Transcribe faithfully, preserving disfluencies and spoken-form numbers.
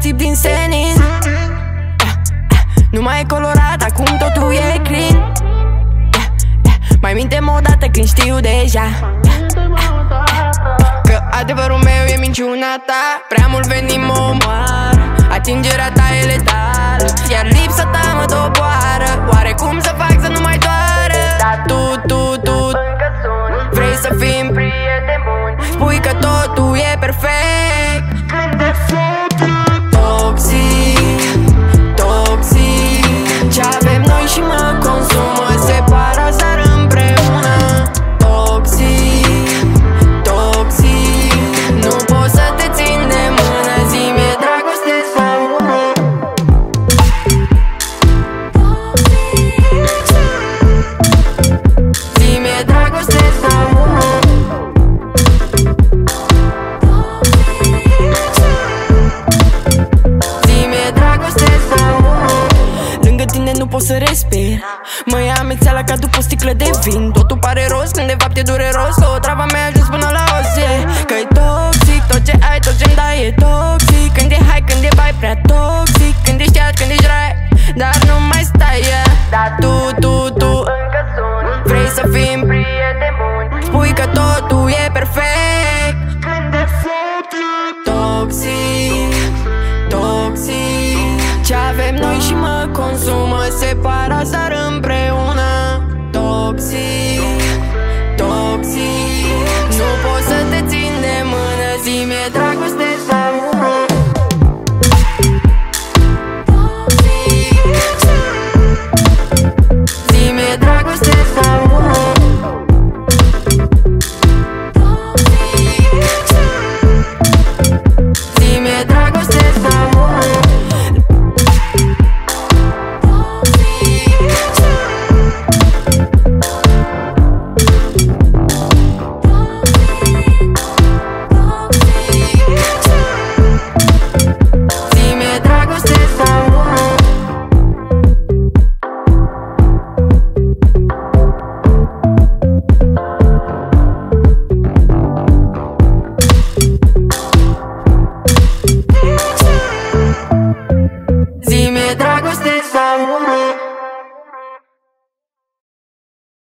țip din senin. Nu mai e colorat, acum totul e clean. Mai minte-mă odată când știu deja că adevărul meu e minciuna ta. Prea mult venin mă omoară, atingerea ta e letală, iar lipsa ta mă doboară. Oare cum să fac să nu mai doară? Dar tu, tu, tu vrei să fim prieteni buni, spui că totul e perfect. Toxic, toxic, ce avem noi și mă consumă, separă seară împreună. Toxic, toxic, nu pot să te țin de mână, zi-mi-e dragoste sau nu. Zi-mi-e dragoste sau nu. Zi-mi-e dragoste sau nu. Lângă tine nu pot să respir, mă ia amețeala ca după o sticlă de vin. Totul pare roz când de fapt e dureros, că o travă mi-a ajuns până la os, yeah. Că-i toxic, tot ce ai, tot ce-mi dai e toxic. Când e hai, când e bai, prea toxic. Când ești iad, când ești rai, dar nu mai stai, yeah. Dar tu, tu, tu încă sun, vrei să fim prieteni buni, spui că totul e perfect. Când de fapt e toxic, toxic, ce avem noi și mă consumă, separă.